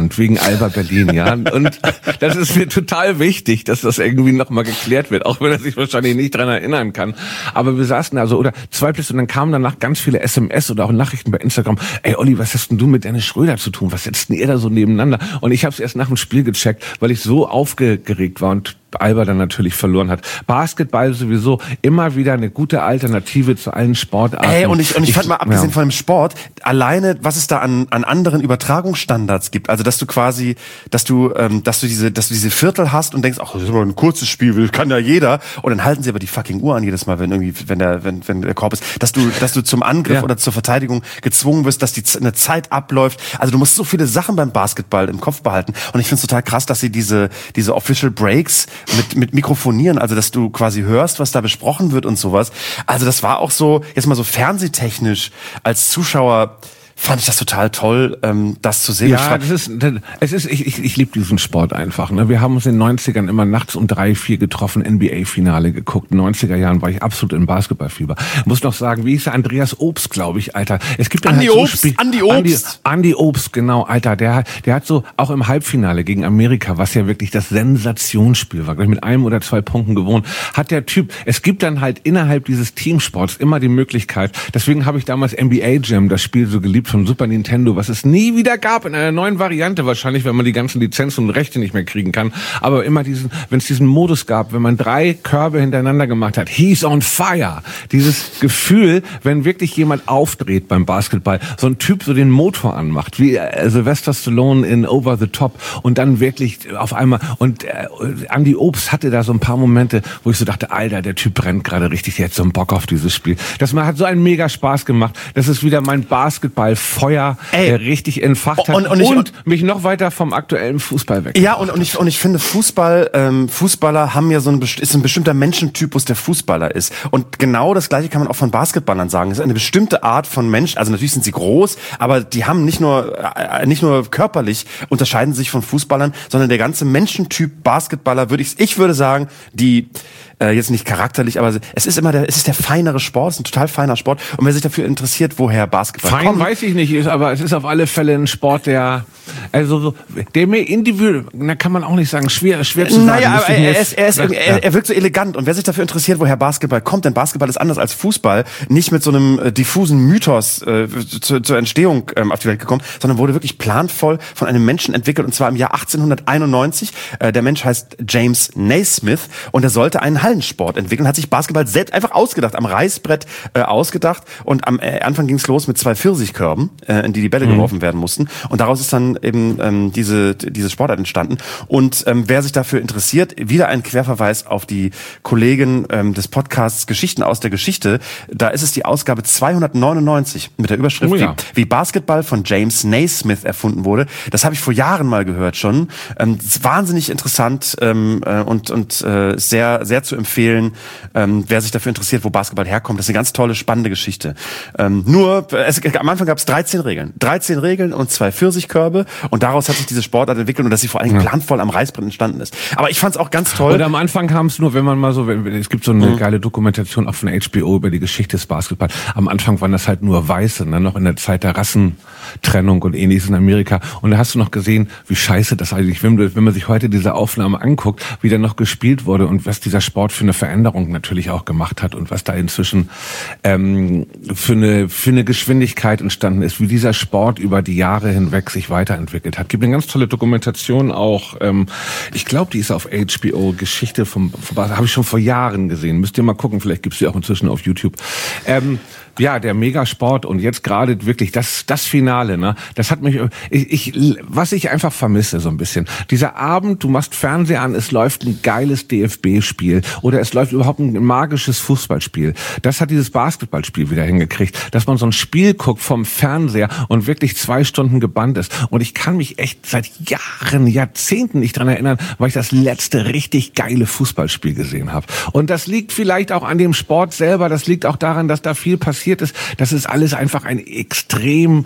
Speaker 3: Russland wegen Alba Berlin, ja. Und das ist mir total wichtig, dass das irgendwie nochmal geklärt wird, auch wenn er sich wahrscheinlich nicht dran erinnern kann. Aber wir saßen also, oder zwei plus, und dann kamen danach ganz viele S M S oder auch Nachrichten bei Instagram. Ey Olli, was hast denn du mit Dennis Schröder zu tun? Was setzt denn ihr da so nebeneinander? Und ich habe es erst nach dem Spiel gecheckt, weil ich so aufgeregt war und Alba dann natürlich verloren hat. Basketball sowieso immer wieder eine gute Alternative zu allen Sportarten.
Speaker 4: Ey, und ich, und ich, ich fand mal, abgesehen ja. von dem Sport, alleine, was es da an, an anderen Übertragungsstandards gibt. Also, dass du quasi, dass du, ähm, dass du diese, dass du diese Viertel hast und denkst, ach, das ist aber ein kurzes Spiel, das kann ja jeder. Und dann halten sie aber die fucking Uhr an jedes Mal, wenn irgendwie, wenn der, wenn, wenn der Korb ist, dass du, dass du zum Angriff ja. oder zur Verteidigung gezwungen wirst, dass die eine Zeit abläuft. Also, du musst so viele Sachen beim Basketball im Kopf behalten. Und ich finde es total krass, dass sie diese, diese Official Breaks mit, mit Mikrofonieren, also dass du quasi hörst, was da besprochen wird und sowas. Also das war auch so, jetzt mal so fernsehtechnisch als Zuschauer, fand ich das total toll, ähm, das zu sehen.
Speaker 3: Ja, das ist, es ist, ich, ich, ich liebe diesen Sport einfach. Ne? Wir haben uns in den neunzigern immer nachts um drei, vier getroffen, N B A-Finale geguckt. In den neunziger Jahren war ich absolut im Basketballfieber. Ich muss noch sagen, wie hieß der? Andreas Obst, glaube ich, Alter. Es gibt dann
Speaker 4: Andi
Speaker 3: halt so
Speaker 4: Obst,
Speaker 3: Spiel,
Speaker 4: Andi Obst.
Speaker 3: Andi, Andi Obst, genau, Alter. Der, der hat so, auch im Halbfinale gegen Amerika, was ja wirklich das Sensationsspiel war, gleich mit einem oder zwei Punkten gewonnen, hat der Typ, es gibt dann halt innerhalb dieses Teamsports immer die Möglichkeit, deswegen habe ich damals N B A Jam, das Spiel so geliebt von Super Nintendo, was es nie wieder gab in einer neuen Variante, wahrscheinlich, wenn man die ganzen Lizenzen und Rechte nicht mehr kriegen kann, aber immer diesen, wenn es diesen Modus gab, wenn man drei Körbe hintereinander gemacht hat, he's on fire, dieses Gefühl, wenn wirklich jemand aufdreht beim Basketball, so ein Typ so den Motor anmacht, wie äh, Sylvester Stallone in Over the Top und dann wirklich auf einmal, und äh, Andi Obst hatte da so ein paar Momente, wo ich so dachte, Alter, der Typ brennt gerade richtig, der hat so einen Bock auf dieses Spiel. Das hat so einen mega Spaß gemacht, das ist wieder mein Basketball-Feuer, der richtig entfacht hat und, und, ich, und mich noch weiter vom aktuellen Fußball weg.
Speaker 4: Ja, und, und, ich, und ich finde, Fußball, ähm, Fußballer haben ja so ein, ist ein bestimmter Menschentypus, der Fußballer ist. Und genau das Gleiche kann man auch von Basketballern sagen. Es ist eine bestimmte Art von Mensch, also natürlich sind sie groß, aber die haben nicht nur, äh, nicht nur körperlich unterscheiden sich von Fußballern, sondern der ganze Menschentyp Basketballer, würde ich, ich würde sagen, die, äh, jetzt nicht charakterlich, aber es ist immer der, es ist der feinere Sport, es ist ein total feiner Sport. Und wer sich dafür interessiert, woher Basketball
Speaker 3: Fein
Speaker 4: kommt.
Speaker 3: weiß ich nicht, aber es ist auf alle Fälle ein Sport, der, also so, der mir individuell, da kann man auch nicht sagen, schwer, schwer zu sagen.
Speaker 4: Naja, aber er, ist, er, ist, er, er wirkt so elegant. Und wer sich dafür interessiert, woher Basketball kommt, denn Basketball ist anders als Fußball, nicht mit so einem äh, diffusen Mythos äh, zu, zur Entstehung ähm, auf die Welt gekommen, sondern wurde wirklich planvoll von einem Menschen entwickelt, und zwar im Jahr achtzehnhunderteinundneunzig. Äh, der Mensch heißt James Naismith und er sollte einen Hallensport entwickeln, hat sich Basketball selbst einfach ausgedacht, am Reißbrett äh, ausgedacht, und am äh, Anfang ging es los mit zwei Pfirsichkörben, äh, in die die Bälle mhm. geworfen werden mussten, und daraus ist dann eben ähm, diese diese Sportart entstanden. Und ähm, wer sich dafür interessiert, wieder ein Querverweis auf die Kollegen ähm, des Podcasts Geschichten aus der Geschichte, da ist es die Ausgabe zweihundertneunundneunzig mit der Überschrift,
Speaker 3: oh ja.
Speaker 4: wie, wie Basketball von James Naismith erfunden wurde. Das habe ich vor Jahren mal gehört schon. Ähm, das ist wahnsinnig interessant ähm, äh, und und äh, sehr sehr zu empfehlen, ähm, wer sich dafür interessiert, wo Basketball herkommt. Das ist eine ganz tolle, spannende Geschichte. Ähm, nur, es, am Anfang gab es dreizehn Regeln. dreizehn Regeln und zwei Pfirsichkörbe, und daraus hat sich diese Sportart entwickelt, und dass sie vor allem ja. planvoll am Reißbrett entstanden ist. Aber ich fand's auch ganz toll.
Speaker 3: Und am Anfang kam es nur, wenn man mal so, wenn, es gibt so eine mhm. geile Dokumentation auch von H B O über die Geschichte des Basketball. Am Anfang waren das halt nur Weiße, ne? Noch in der Zeit der Rassentrennung und ähnliches in Amerika. Und da hast du noch gesehen, wie scheiße das eigentlich, wenn, wenn man sich heute diese Aufnahme anguckt, wie da noch gespielt wurde und was dieser Sport für eine Veränderung natürlich auch gemacht hat und was da inzwischen ähm, für eine für eine Geschwindigkeit entstanden ist, wie dieser Sport über die Jahre hinweg sich weiterentwickelt hat. Gibt eine ganz tolle Dokumentation auch, ähm, ich glaube, die ist auf H B O, Geschichte vom, vom habe ich schon vor Jahren gesehen. Müsst ihr mal gucken, vielleicht gibt's die auch inzwischen auf YouTube. Ähm, Ja, der Megasport, und jetzt gerade wirklich das das Finale, ne? Das hat mich ich, ich was ich einfach vermisse so ein bisschen. Dieser Abend, du machst Fernseher an, es läuft ein geiles D F B-Spiel oder es läuft überhaupt ein magisches Fußballspiel. Das hat dieses Basketballspiel wieder hingekriegt, dass man so ein Spiel guckt vom Fernseher und wirklich zwei Stunden gebannt ist. Und ich kann mich echt seit Jahren, Jahrzehnten nicht dran erinnern, weil ich das letzte richtig geile Fußballspiel gesehen habe. Und das liegt vielleicht auch an dem Sport selber, das liegt auch daran, dass da viel passiert ist. Das ist alles einfach ein extrem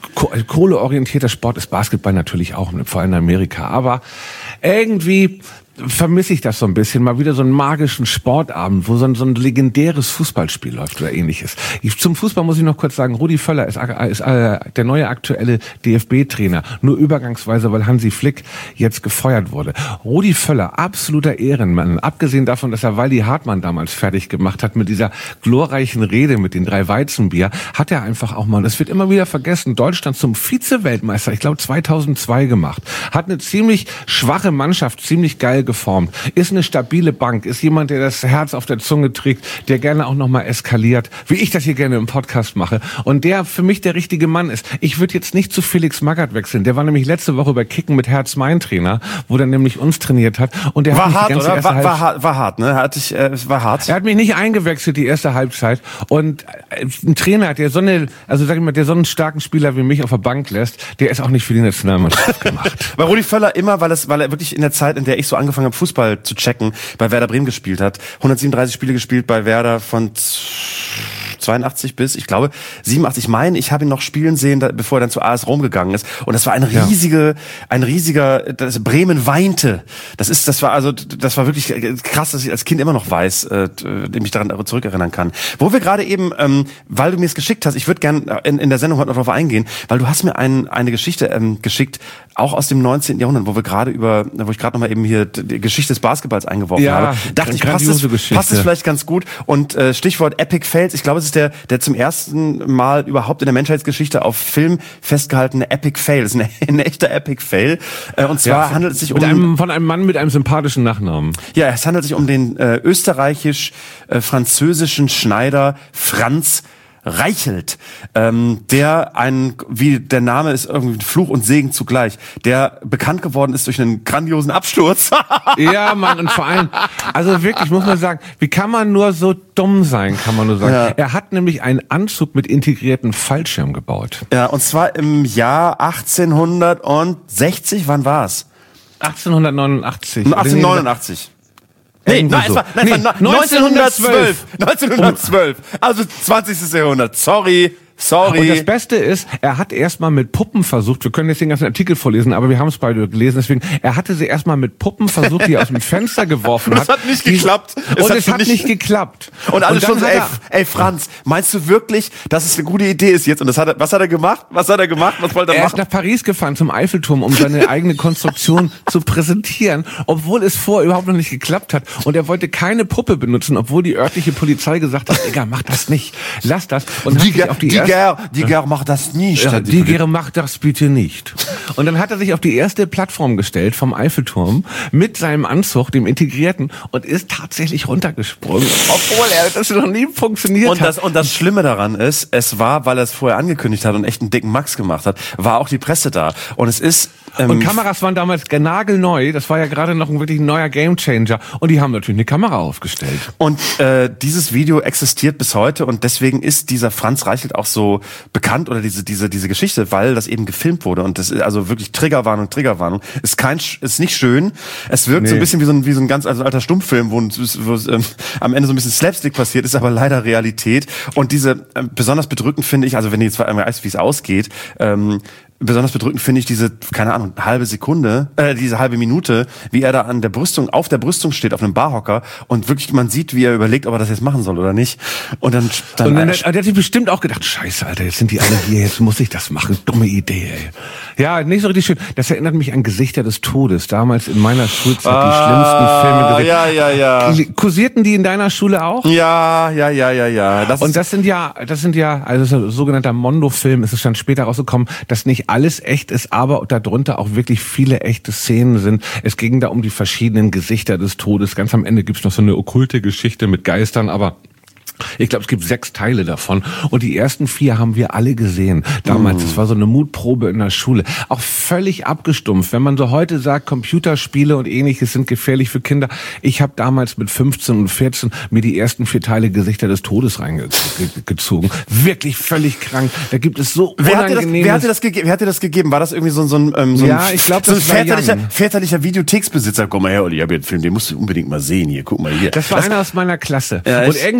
Speaker 3: kohleorientierter Sport, ist Basketball natürlich auch, vor allem in Amerika. Aber irgendwie vermisse ich das so ein bisschen. Mal wieder so einen magischen Sportabend, wo so ein, so ein legendäres Fußballspiel läuft oder ähnliches. Ich, zum Fußball muss ich noch kurz sagen, Rudi Völler ist, ist äh, der neue aktuelle D F B-Trainer. Nur übergangsweise, weil Hansi Flick jetzt gefeuert wurde. Rudi Völler, absoluter Ehrenmann. Abgesehen davon, dass er Waldi Hartmann damals fertig gemacht hat mit dieser glorreichen Rede mit den drei Weizenbier, hat er einfach auch mal, das wird immer wieder vergessen, Deutschland zum Vize-Weltmeister, ich glaube zweitausendzwei gemacht. Hat eine ziemlich schwache Mannschaft, ziemlich geil geformt. Ist eine stabile Bank, ist jemand, der das Herz auf der Zunge trägt, der gerne auch nochmal eskaliert, wie ich das hier gerne im Podcast mache. Und der für mich der richtige Mann ist. Ich würde jetzt nicht zu Felix Magath wechseln. Der war nämlich letzte Woche bei Kicken mit Herz mein Trainer, wo der nämlich uns trainiert hat. Und der
Speaker 4: war
Speaker 3: hat
Speaker 4: hart,
Speaker 3: die ganze
Speaker 4: oder? War,
Speaker 3: Halb-
Speaker 4: war, hart, war hart, ne? Hat ich, äh, war hart.
Speaker 3: Er hat mich nicht eingewechselt die erste Halbzeit. Und äh, ein Trainer, der so eine, also sag ich mal, der so einen starken Spieler wie mich auf der Bank lässt, der ist auch nicht für die Nationalmannschaft gemacht.
Speaker 4: Bei Rudi Völler immer, weil es, weil er wirklich in der Zeit, in der ich so angefangen habe, Fußball zu checken, bei Werder Bremen gespielt hat. hundertsiebenunddreißig Spiele gespielt bei Werder von zweiundachtzig bis, ich glaube, siebenundachtzig. Ich meine, ich habe ihn noch spielen sehen, da, bevor er dann zu A S Rom gegangen ist. Und das war ein riesige, ja. ein riesiger, das Bremen weinte. Das ist, das war also, das war wirklich krass, dass ich als Kind immer noch weiß, äh, mich daran zurückerinnern kann. Wo wir gerade eben, ähm, weil du mir es geschickt hast, ich würde gern in, in der Sendung heute noch darauf eingehen, weil du hast mir ein, eine Geschichte ähm, geschickt, auch aus dem neunzehnten Jahrhundert, wo wir gerade über, wo ich gerade noch mal eben hier die Geschichte des Basketballs eingeworfen
Speaker 3: ja,
Speaker 4: habe. Dachte ich, passt es, passt es vielleicht ganz gut. Und äh, Stichwort Epic Fails, ich glaube, es ist der, der zum ersten Mal überhaupt in der Menschheitsgeschichte auf Film festgehaltene Epic Fail. Das ist ein, ein echter Epic Fail. Äh, und zwar ja, handelt es sich um...
Speaker 3: Einem, von einem Mann mit einem sympathischen Nachnamen.
Speaker 4: Ja, es handelt sich um den äh, österreichisch-französischen Schneider Franz Reichelt, ähm, der ein, wie der Name ist, irgendwie Fluch und Segen zugleich, der bekannt geworden ist durch einen grandiosen Absturz.
Speaker 3: Ja, Mann, und vor allem, also wirklich, muss man sagen, wie kann man nur so dumm sein, kann man nur sagen. Ja. Er hat nämlich einen Anzug mit integrierten Fallschirm gebaut.
Speaker 4: Ja, und zwar im Jahr achtzehnhundertsechzig, wann war's?
Speaker 3: achtzehnhundertneunundachtzig.
Speaker 4: achtzehnhundertneunundachtzig. Nee, nein, es war, nein, nee, es war neunzehnhundertzwölf. neunzehnhundertzwölf. Also zwanzigstes Jahrhundert. Sorry. Sorry.
Speaker 3: Und das Beste ist, er hat erstmal mit Puppen versucht, wir können jetzt den ganzen Artikel vorlesen, aber wir haben es beide gelesen, deswegen, er hatte sie erstmal mit Puppen versucht, die er aus dem Fenster geworfen hat.
Speaker 4: Das hat nicht geklappt.
Speaker 3: Es und hat es hat nicht, nicht geklappt.
Speaker 4: Und alle schon so, ey, ey Franz, meinst du wirklich, dass es eine gute Idee ist jetzt? Und das hat er, was hat er gemacht? Was hat er gemacht? Was wollte er,
Speaker 3: er
Speaker 4: machen?
Speaker 3: Er ist nach Paris gefahren zum Eiffelturm, um seine eigene Konstruktion zu präsentieren, obwohl es vorher überhaupt noch nicht geklappt hat. Und er wollte keine Puppe benutzen, obwohl die örtliche Polizei gesagt hat, Digga, mach das nicht. Lass das. Und
Speaker 4: die,
Speaker 3: hat sich auf die,
Speaker 4: die Gär, die Gär macht das nicht.
Speaker 3: Ja, die Gär macht das bitte nicht. Und dann hat er sich auf die erste Plattform gestellt vom Eiffelturm mit seinem Anzug, dem integrierten, und ist tatsächlich runtergesprungen, obwohl er das noch nie funktioniert
Speaker 4: und das,
Speaker 3: hat.
Speaker 4: Und das Schlimme daran ist, es war, weil er es vorher angekündigt hat und echt einen dicken Max gemacht hat, war auch die Presse da. Und es ist... Ähm,
Speaker 3: und Kameras waren damals nagelneu, das war ja gerade noch ein wirklich neuer Gamechanger. Und die haben natürlich eine Kamera aufgestellt.
Speaker 4: Und äh, dieses Video existiert bis heute und deswegen ist dieser Franz Reichelt auch so bekannt, oder diese diese diese Geschichte, weil das eben gefilmt wurde. Und das ist also wirklich Triggerwarnung, Triggerwarnung. Ist kein, ist nicht schön. Es wirkt nee. so ein bisschen wie so ein wie so ein ganz also alter Stummfilm, wo, wo ähm, am Ende so ein bisschen Slapstick passiert, ist aber leider Realität. Und diese äh, besonders bedrückend finde ich, also wenn ihr jetzt einmal weißt, wie es ausgeht, ähm, besonders bedrückend finde ich diese, keine Ahnung, halbe Sekunde, äh, diese halbe Minute, wie er da an der Brüstung, auf der Brüstung steht, auf einem Barhocker und wirklich, man sieht, wie er überlegt, ob er das jetzt machen soll oder nicht. Und dann, dann,
Speaker 3: und dann der, der hat sich bestimmt auch gedacht, scheiße, Alter, jetzt sind die alle hier, jetzt muss ich das machen. Dumme Idee, ey. Ja, nicht so richtig schön. Das erinnert mich an Gesichter des Todes. Damals in meiner Schulzeit ah, die schlimmsten Filme gesehen.
Speaker 4: Ja, ja, ja.
Speaker 3: Kursierten die in deiner Schule auch?
Speaker 4: Ja, ja, ja, ja, ja. Das
Speaker 3: und das sind ja, das sind ja, also ein sogenannter Mondo-Film, ist es dann später rausgekommen, dass nicht alles echt ist, aber darunter auch wirklich viele echte Szenen sind. Es ging da um die verschiedenen Gesichter des Todes. Ganz am Ende gibt's noch so eine okkulte Geschichte mit Geistern, aber ich glaube, es gibt sechs Teile davon. Und die ersten vier haben wir alle gesehen. Damals, das war so eine Mutprobe in der Schule. Auch völlig abgestumpft. Wenn man so heute sagt, Computerspiele und ähnliches sind gefährlich für Kinder. Ich habe damals mit fünfzehn und vierzehn mir die ersten vier Teile Gesichter des Todes reingezogen. Wirklich völlig krank. Da gibt es so unangenehmes...
Speaker 4: Wer hat dir das, wer, wer hat dir das gegeben? War das irgendwie so, so ein, ähm, so
Speaker 3: ja,
Speaker 4: ein,
Speaker 3: ich glaub,
Speaker 4: so ein
Speaker 3: das war
Speaker 4: väterlicher,
Speaker 3: Jan.
Speaker 4: väterlicher Videotheksbesitzer? Komm mal her, Olli, ich hab hier einen Film, den musst du unbedingt mal sehen hier. Guck mal hier.
Speaker 3: Das war das, einer aus meiner Klasse.
Speaker 4: Ja,
Speaker 3: und irgendwann habe ich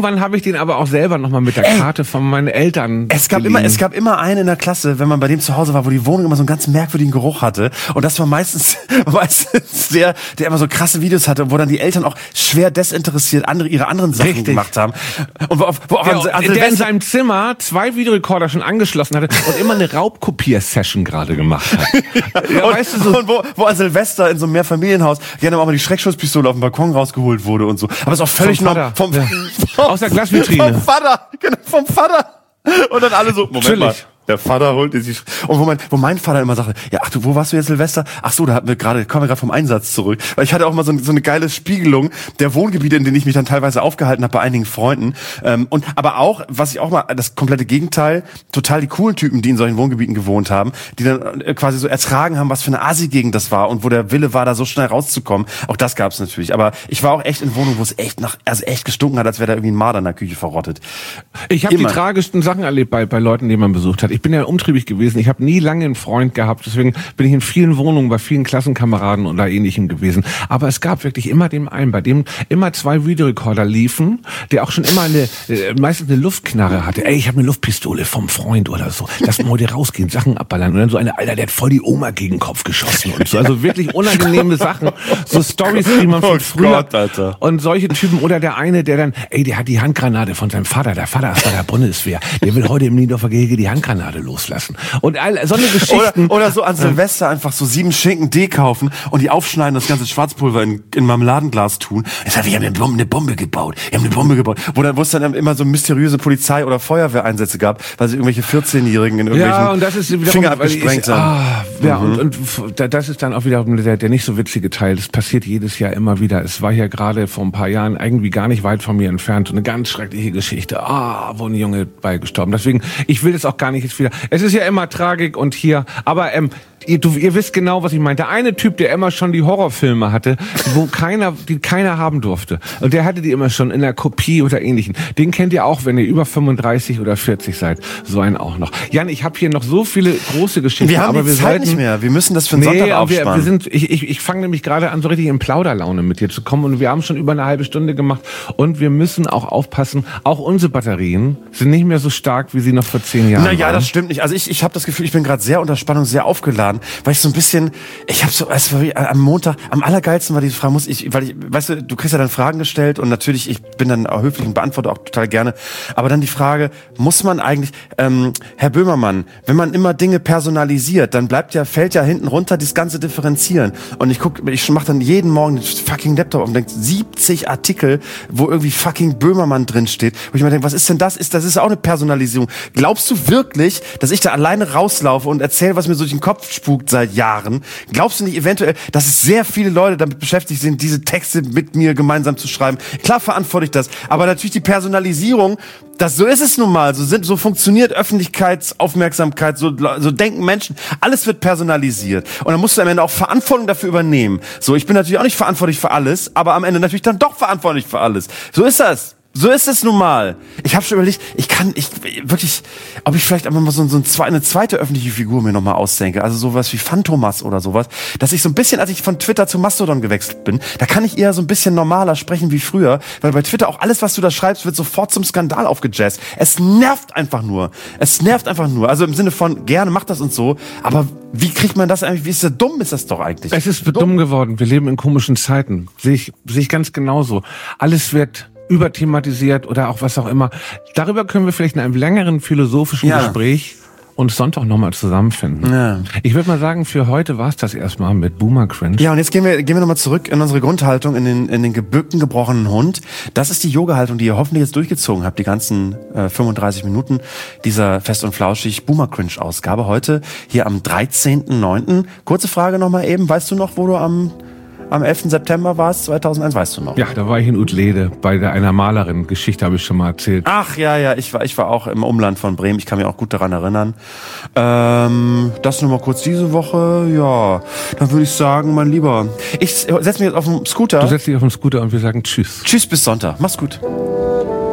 Speaker 3: den aber auch selber nochmal mit der
Speaker 4: Ey,
Speaker 3: Karte von meinen Eltern.
Speaker 4: Es gab
Speaker 3: geliehen.
Speaker 4: immer, es gab immer einen in der Klasse, wenn man bei dem zu Hause war, wo die Wohnung immer so einen ganz merkwürdigen Geruch hatte. Und das war meistens, meistens der, der immer so krasse Videos hatte, wo dann die Eltern auch schwer desinteressiert andere, ihre anderen Sachen
Speaker 3: Richtig.
Speaker 4: gemacht haben. Und wo, wo auch
Speaker 3: Ja,
Speaker 4: an, an
Speaker 3: der in
Speaker 4: Silvester-
Speaker 3: seinem Zimmer zwei Videorekorder schon angeschlossen hatte und immer eine Raubkopier-Session gerade gemacht hat. Ja,
Speaker 4: und,
Speaker 3: weißt du, so
Speaker 4: und wo, wo an Silvester in so einem Mehrfamilienhaus gerne auch mal die Schreckschusspistole auf dem Balkon rausgeholt wurde und so. Aber es ist auch völlig
Speaker 3: Vom
Speaker 4: noch
Speaker 3: Vater.
Speaker 4: vom,
Speaker 3: Ja.
Speaker 4: vom
Speaker 3: Aus der Glasvitrine.
Speaker 4: Vom Vater, genau, vom Vater. Und dann alle so, Moment
Speaker 3: Natürlich.
Speaker 4: mal. Der Vater holt sich. Und wo mein, wo mein Vater immer sagte, ja, ach du, wo warst du jetzt, Silvester? Ach so, da hatten wir gerade, kommen wir gerade vom Einsatz zurück. Weil ich hatte auch mal so, so eine geile Spiegelung der Wohngebiete, in denen ich mich dann teilweise aufgehalten habe bei einigen Freunden. Ähm, und aber auch, was ich auch mal, das komplette Gegenteil, total die coolen Typen, die in solchen Wohngebieten gewohnt haben, die dann äh, quasi so ertragen haben, was für eine Asi-Gegend das war und wo der Wille war, da so schnell rauszukommen. Auch das gab's natürlich. Aber ich war auch echt in Wohnungen, wo es echt nach, also echt gestunken hat, als wäre da irgendwie ein Marder in der Küche verrottet.
Speaker 3: Ich habe die
Speaker 4: Immer.
Speaker 3: tragischsten Sachen erlebt bei, bei Leuten, die man besucht hat. Ich bin ja umtriebig gewesen. Ich habe nie lange einen Freund gehabt. Deswegen bin ich in vielen Wohnungen bei vielen Klassenkameraden oder Ähnlichem gewesen. Aber es gab wirklich immer den einen, bei dem immer zwei Videorekorder liefen, der auch schon immer eine, äh, meistens eine Luftknarre hatte. Ey, ich habe eine Luftpistole vom Freund oder so. Lass mal heute rausgehen, Sachen abballern. Und dann so eine, Alter, der hat voll die Oma gegen den Kopf geschossen und so. Also wirklich unangenehme Sachen. So Storys, die man von
Speaker 4: Oh
Speaker 3: früher.
Speaker 4: Gott, Alter.
Speaker 3: Und solche Typen. Oder der eine, der dann, ey, der hat die Handgranate von seinem Vater. Der Vater ist bei der Bundeswehr. Der will heute im Niedorfer Gehege die Handgranate loslassen. Und all, so eine Geschichten.
Speaker 4: Oder, oder so an Silvester einfach so sieben Schinken D kaufen und die aufschneiden, das ganze Schwarzpulver in, in Marmeladenglas tun. Ich sag, wir haben eine Bombe, eine Bombe gebaut. Wir haben eine Bombe gebaut. Wo, dann, wo es dann immer so mysteriöse Polizei- oder Feuerwehreinsätze gab, weil sie irgendwelche vierzehnjährigen in irgendwelchen
Speaker 3: Ja, und das ist wiederum,
Speaker 4: Finger
Speaker 3: weil ich-
Speaker 4: abgesprengt haben.
Speaker 3: Ah, ja, und, und f- da- das ist dann auch wiederum der, der nicht so witzige Teil. Das passiert jedes Jahr immer wieder. Es war ja gerade vor ein paar Jahren irgendwie gar nicht weit von mir entfernt. So eine ganz schreckliche Geschichte. Ah, wo ein Junge bei gestorben. Deswegen, ich will das auch gar nicht jetzt wieder. Es ist ja immer Tragik und hier, aber ähm, ihr, du, ihr wisst genau, was ich meine. Der eine Typ, der immer schon die Horrorfilme hatte, wo keiner, die keiner haben durfte. Und der hatte die immer schon in der Kopie oder ähnlichen. Den kennt ihr auch, wenn ihr über fünfunddreißig oder vierzig seid. So einen auch noch. Jan, ich habe hier noch so viele große Geschichten.
Speaker 4: Wir haben
Speaker 3: aber
Speaker 4: die
Speaker 3: wir
Speaker 4: Zeit
Speaker 3: sollten,
Speaker 4: nicht mehr. Wir müssen das für den
Speaker 3: Nee,
Speaker 4: Sonntag
Speaker 3: aber wir,
Speaker 4: aufsparen.
Speaker 3: wir sind, ich, ich, ich fange nämlich gerade an, so richtig in Plauderlaune mit dir zu kommen. Und wir haben schon über eine halbe Stunde gemacht. Und wir müssen auch aufpassen, auch unsere Batterien sind nicht mehr so stark, wie sie noch vor zehn Jahren
Speaker 4: Naja,
Speaker 3: waren.
Speaker 4: das stimmt nicht. Also ich, ich habe das Gefühl, ich bin gerade sehr unter Spannung, sehr aufgeladen, weil ich so ein bisschen, ich habe so, es war wie am Montag, am allergeilsten war diese Frage, muss ich, weil ich, weißt du, du kriegst ja dann Fragen gestellt und natürlich, ich bin dann auch höflich und beantworte auch total gerne, aber dann die Frage, muss man eigentlich, ähm, Herr Böhmermann, wenn man immer Dinge personalisiert, dann bleibt ja, fällt ja hinten runter das ganze Differenzieren. Und ich guck, ich mache dann jeden Morgen den fucking Laptop auf und denke, siebzig Artikel, wo irgendwie fucking Böhmermann drin steht, wo ich mir denke, was ist denn das? Ist, das ist auch eine Personalisierung. Glaubst du wirklich, dass ich da alleine rauslaufe und erzähle, was mir so durch den Kopf spukt seit Jahren? Glaubst du nicht eventuell, dass es sehr viele Leute damit beschäftigt sind, diese Texte mit mir gemeinsam zu schreiben? Klar verantworte ich das, aber natürlich die Personalisierung, das, so ist es nun mal, so sind, so funktioniert Öffentlichkeitsaufmerksamkeit, so, so denken Menschen, alles wird personalisiert. Und dann musst du am Ende auch Verantwortung dafür übernehmen. So, ich bin natürlich auch nicht verantwortlich für alles, aber am Ende natürlich dann doch verantwortlich für alles. So ist das. So ist es nun mal. Ich habe schon überlegt, ich kann, ich wirklich, ob ich vielleicht einfach mal so, so ein, zwei, eine zweite öffentliche Figur mir nochmal ausdenke, also sowas wie Phantomas oder sowas, dass ich so ein bisschen, als ich von Twitter zu Mastodon gewechselt bin, da kann ich eher so ein bisschen normaler sprechen wie früher, weil bei Twitter auch alles, was du da schreibst, wird sofort zum Skandal aufgejazzt. Es nervt einfach nur. Es nervt einfach nur. Also im Sinne von, gerne macht das und so, aber wie kriegt man das eigentlich, wie ist das dumm ist das doch eigentlich?
Speaker 3: Es ist dumm geworden. Wir leben in komischen Zeiten. Sehe ich, sehe ich ganz genauso. Alles wird überthematisiert oder auch was auch immer. Darüber können wir vielleicht in einem längeren philosophischen
Speaker 4: Ja.
Speaker 3: Gespräch uns Sonntag nochmal zusammenfinden.
Speaker 4: Ja.
Speaker 3: Ich würde mal sagen, für heute war's das erstmal mit Boomer Cringe.
Speaker 4: Ja, und jetzt gehen wir, gehen wir nochmal zurück in unsere Grundhaltung, in den, in den gebückten, gebrochenen Hund. Das ist die Yoga-Haltung, die ihr hoffentlich jetzt durchgezogen habt, die ganzen äh, fünfunddreißig Minuten dieser Fest und Flauschig Boomer Cringe-Ausgabe. Heute hier am dreizehnten neunten Kurze Frage nochmal eben, weißt du noch, wo du am, am elften September warst, zweitausendeins, weißt du noch?
Speaker 3: Ja, da war ich in Utlede bei der, einer Malerin. Geschichte habe ich schon mal erzählt.
Speaker 4: Ach ja, ja, ich war, ich war auch im Umland von Bremen. Ich kann mich auch gut daran erinnern. Ähm, das nur mal kurz diese Woche. Ja, dann würde ich sagen, mein Lieber, ich setze mich jetzt auf den Scooter.
Speaker 3: Du setzt dich auf den Scooter und wir sagen Tschüss.
Speaker 4: Tschüss bis Sonntag. Mach's gut.